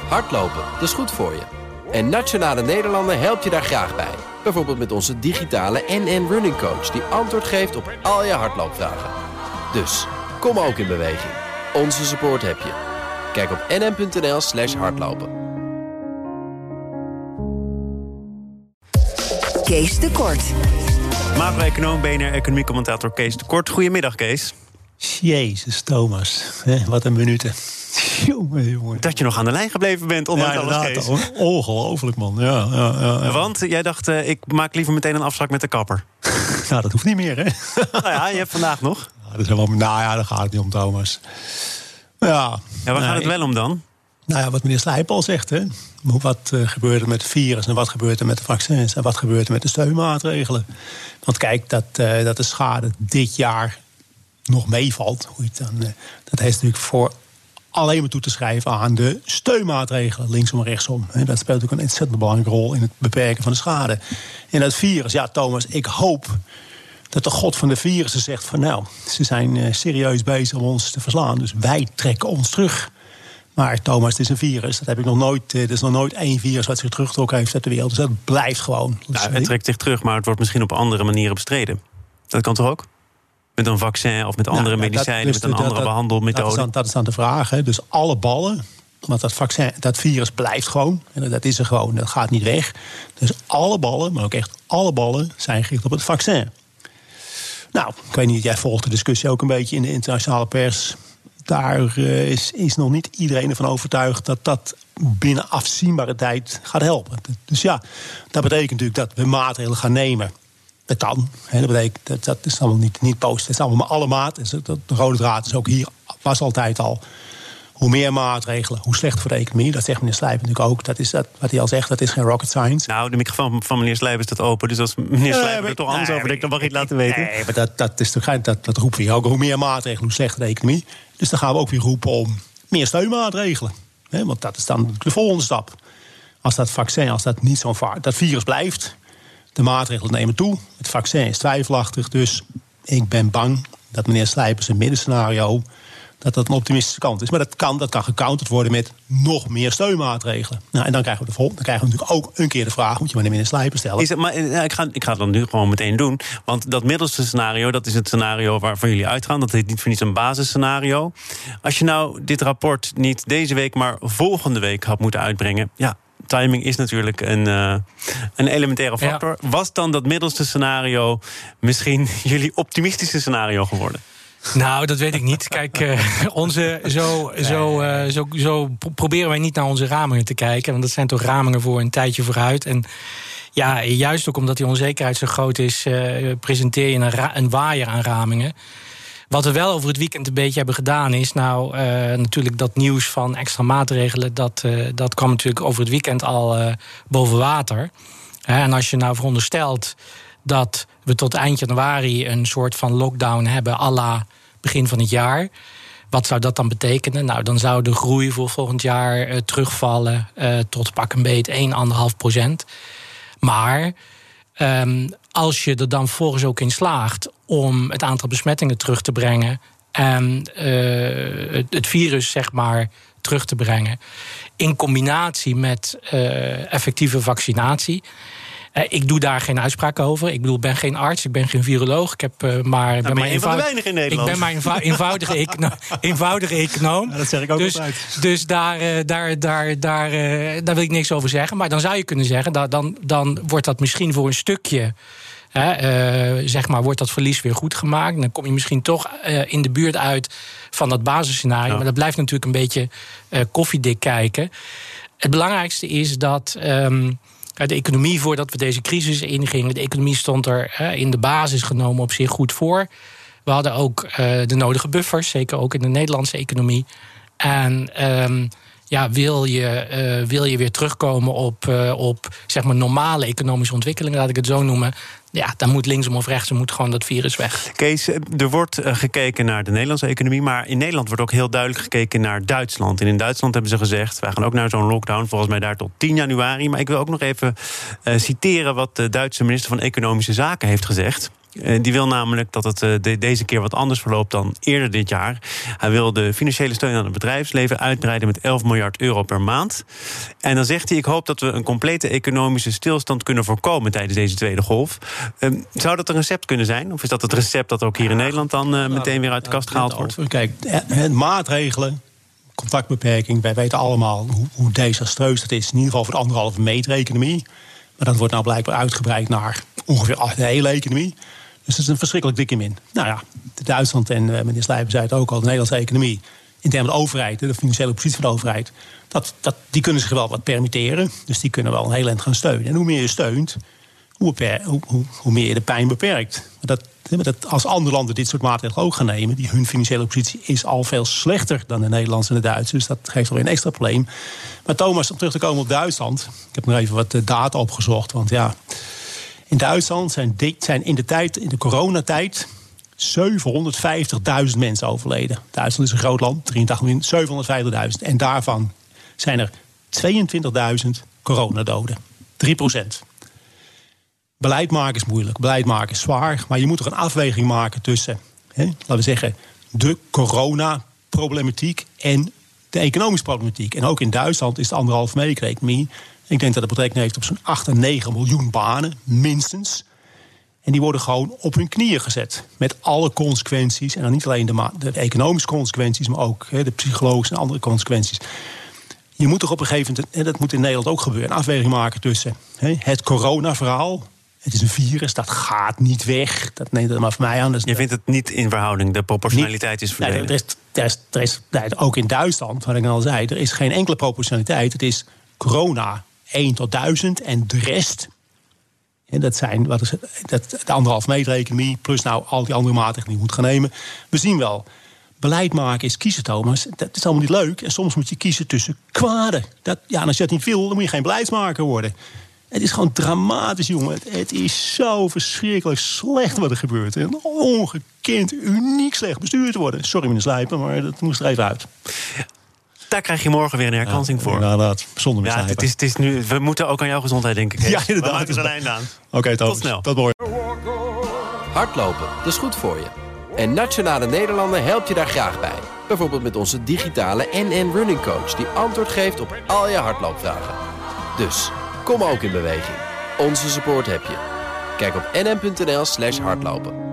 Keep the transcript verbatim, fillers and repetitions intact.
Hardlopen, dat is goed voor je. En Nationale Nederlanden helpt je daar graag bij. Bijvoorbeeld met onze digitale N N Running Coach... die antwoord geeft op al je hardloopvragen. Dus, kom ook in beweging. Onze support heb je. Kijk op nn.nl slash hardlopen. Kees de Kort. Macro-econoom, B N R-economiecommentator Kees de Kort. Goedemiddag, Kees. Jezus, Thomas. He, wat een minuten. Jongen, jongen. Dat je nog aan de lijn gebleven bent, ondanks ja, alles, Kees. Ongelooflijk, man. Ja, ja, ja, ja. Want jij dacht, uh, ik maak liever meteen een afspraak met de kapper. Nou, dat hoeft niet meer, hè? Nou ja, je hebt vandaag nog. Ja, dat is helemaal, nou ja, daar gaat het niet om, Thomas. Ja, ja waar nou, gaat het wel om dan? Nou ja, wat meneer Slijp al zegt, hè. Wat uh, gebeurt er met het virus en wat gebeurt er met de vaccins... en wat gebeurt er met de steunmaatregelen? Want kijk, dat, uh, dat de schade dit jaar nog meevalt... Hoe je het dan, uh, dat heeft natuurlijk voor alleen maar toe te schrijven aan de steunmaatregelen, linksom en rechtsom. Dat speelt natuurlijk een ontzettend belangrijke rol in het beperken van de schade. En dat virus, ja, Thomas, ik hoop dat de god van de virussen zegt van nou, ze zijn uh, serieus bezig om ons te verslaan, dus wij trekken ons terug. Maar Thomas, het is een virus. Dat heb ik nog nooit. Er is nog nooit één virus wat zich teruggetrokken heeft uit de wereld. Dus dat blijft gewoon. Nou, het trekt zich terug, maar het wordt misschien op andere manieren bestreden. Dat kan toch ook? Met een vaccin of met andere nou, medicijnen, dat, dus met een andere dat, behandelmethode. Dat is, dan, dat is dan de vraag. Hè. Dus alle ballen, want dat vaccin, dat virus blijft gewoon. En dat is er gewoon, dat gaat niet weg. Dus alle ballen, maar ook echt alle ballen, zijn gericht op het vaccin. Nou, ik weet niet, jij volgt de discussie ook een beetje in de internationale pers. Daar uh, is, is nog niet iedereen ervan overtuigd dat dat binnen afzienbare tijd gaat helpen. Dus ja, dat betekent natuurlijk dat we maatregelen gaan nemen. Dat kan. He, dat betekent dat, dat is allemaal niet, niet posten. Het is allemaal maar alle maat. De rode draad is ook hier, was altijd al. Hoe meer maatregelen, hoe slechter voor de economie. Dat zegt meneer Slijp natuurlijk ook. Dat is dat, wat hij al zegt, dat is geen rocket science. Nou, de microfoon van meneer Slijp is dat open. Dus als meneer Slijp nee, er toch anders nee, over denkt, dan mag je het laten weten. Nee, maar dat, dat, is toch, dat, dat roepen we hier ook. Hoe meer maatregelen, hoe slechter de economie. Dus dan gaan we ook weer roepen om meer steunmaatregelen. He, want dat is dan de volgende stap. Als dat vaccin, als dat niet zo'n vaart, dat virus blijft, de maatregelen nemen toe. Het vaccin is twijfelachtig, dus ik ben bang dat meneer Slijp zijn middenscenario, dat dat een optimistische kant is. Maar dat kan, dat kan gecounterd worden met nog meer steunmaatregelen. Nou, en dan krijgen we de volgende. Dan krijgen we natuurlijk ook een keer de vraag, moet je maar naar meneer Slijpen stellen. Is het, maar ja, ik, ga, ik ga het dan nu gewoon meteen doen. Want dat middelste scenario, dat is het scenario waarvan jullie uitgaan. Dat heet niet voor niets een basisscenario. Als je nou dit rapport niet deze week, maar volgende week had moeten uitbrengen, ja, timing is natuurlijk een, uh, een elementaire factor. Ja. Was dan dat middelste scenario misschien jullie optimistische scenario geworden? Nou, dat weet ik niet. Kijk, uh, onze, zo, zo, uh, zo, zo proberen wij niet naar onze ramingen te kijken. Want dat zijn toch ramingen voor een tijdje vooruit. En ja, juist ook omdat die onzekerheid zo groot is, uh, presenteer je een, ra- een waaier aan ramingen. Wat we wel over het weekend een beetje hebben gedaan is, nou, uh, natuurlijk dat nieuws van extra maatregelen, dat, uh, dat kwam natuurlijk over het weekend al uh, boven water. Uh, en als je nou veronderstelt dat we tot eind januari een soort van lockdown hebben à la begin van het jaar, wat zou dat dan betekenen? Nou, dan zou de groei voor volgend jaar uh, terugvallen uh, tot pak een beet één komma vijf procent. Maar um, als je er dan volgens ook in slaagt om het aantal besmettingen terug te brengen en uh, het, het virus, zeg maar, terug te brengen, in combinatie met uh, effectieve vaccinatie. Uh, ik doe daar geen uitspraak over. Ik bedoel, ik ben geen arts, ik ben geen viroloog. Ik heb uh, maar, nou, ben ben maar een van de weinigen in Nederland. Ik ben maar een eenvou- eenvoudige, econo- eenvoudige econoom. Ja, dat zeg ik ook dus, altijd. Dus daar, uh, daar, daar, daar, uh, daar wil ik niks over zeggen. Maar dan zou je kunnen zeggen, dat, dan, dan wordt dat misschien voor een stukje, Hè, uh, zeg maar, wordt dat verlies weer goed gemaakt. Dan kom je misschien toch uh, in de buurt uit van dat basisscenario. Ja. Maar dat blijft natuurlijk een beetje uh, koffiedik kijken. Het belangrijkste is dat Um, de economie, voordat we deze crisis ingingen, de economie stond er uh, in de basis genomen op zich goed voor. We hadden ook uh, de nodige buffers, zeker ook in de Nederlandse economie. En um, ja, wil je, uh, wil je weer terugkomen op, uh, op zeg maar normale economische ontwikkelingen, laat ik het zo noemen, ja, dan moet linksom of rechtsom moet gewoon dat virus weg. Kees, er wordt uh, gekeken naar de Nederlandse economie, maar in Nederland wordt ook heel duidelijk gekeken naar Duitsland. En in Duitsland hebben ze gezegd, wij gaan ook naar zo'n lockdown, volgens mij daar tot tien januari. Maar ik wil ook nog even uh, citeren wat de Duitse minister van Economische Zaken heeft gezegd. Uh, die wil namelijk dat het uh, de, deze keer wat anders verloopt dan eerder dit jaar. Hij wil de financiële steun aan het bedrijfsleven uitbreiden met elf miljard euro per maand. En dan zegt hij, ik hoop dat we een complete economische stilstand kunnen voorkomen tijdens deze tweede golf. Uh, zou dat een recept kunnen zijn? Of is dat het recept dat ook hier in Nederland dan uh, meteen weer uit de kast gehaald wordt? Kijk, maatregelen, contactbeperking, wij weten allemaal hoe, hoe desastreus dat is. In ieder geval voor de anderhalve meter economie. Maar dat wordt nou blijkbaar uitgebreid naar ongeveer de hele economie. Dus dat is een verschrikkelijk dikke min. Nou ja, Duitsland en uh, meneer Slijpen zei het ook al, de Nederlandse economie, in termen van de overheid, de financiële positie van de overheid, dat, dat, die kunnen zich wel wat permitteren. Dus die kunnen wel een heel eind gaan steunen. En hoe meer je steunt, hoe, beper, hoe, hoe, hoe meer je de pijn beperkt. Maar dat, dat, als andere landen dit soort maatregelen ook gaan nemen, die hun financiële positie is al veel slechter dan de Nederlandse en de Duitse. Dus dat geeft alweer een extra probleem. Maar Thomas, om terug te komen op Duitsland, ik heb nog even wat data opgezocht, want ja, in Duitsland zijn, dit, zijn in de tijd, in de coronatijd, zevenhonderdvijftigduizend mensen overleden. Duitsland is een groot land, drieëntachtig miljoen, zevenhonderdvijftigduizend. En daarvan zijn er tweeëntwintigduizend coronadoden. drie procent. Beleid maken is moeilijk, beleid maken is zwaar. Maar je moet er een afweging maken tussen, hè, laten we zeggen, de coronaproblematiek en de economische problematiek. En ook in Duitsland is de anderhalf meter economie. Ik denk dat het betrekking heeft op zo'n acht à negen miljoen banen, minstens. En die worden gewoon op hun knieën gezet. Met alle consequenties. En dan niet alleen de, ma- de economische consequenties, maar ook he, de psychologische en andere consequenties. Je moet toch op een gegeven moment, en dat moet in Nederland ook gebeuren, een afweging maken tussen he, het coronaverhaal. Het is een virus, dat gaat niet weg. Dat neemt het maar van mij aan. Dus je vindt het niet in verhouding, de proportionaliteit niet, is verdelen? Nee, er is, er is, er is, nee, ook in Duitsland, wat ik al zei, er is geen enkele proportionaliteit. Het is corona één tot duizend en de rest, en dat zijn wat is het, dat, de anderhalf meter economie, plus nou al die andere maatregelen die je moet gaan nemen. We zien wel, beleid maken is kiezen, Thomas. Dat is allemaal niet leuk. En soms moet je kiezen tussen kwaden. Dat, ja, en als je dat niet wil, dan moet je geen beleidsmaker worden. Het is gewoon dramatisch, jongen. Het, het is zo verschrikkelijk slecht wat er gebeurt. En ongekend, uniek slecht bestuurd worden. Sorry, meneer Slijpen, maar dat moest er even uit. Daar krijg je morgen weer een herkansing ja, voor. Inderdaad, zonder meer ja, het is, het is nu, we moeten ook aan jouw gezondheid denken. Kees. Ja, inderdaad. We maken er een einde aan. Oké, okay, tot snel. Tot mooi. Hardlopen, dat is goed voor je. En Nationale Nederlanden helpt je daar graag bij. Bijvoorbeeld met onze digitale N N Running Coach, die antwoord geeft op al je hardloopvragen. Dus, kom ook in beweging. Onze support heb je. Kijk op nn punt n l slash hardlopen.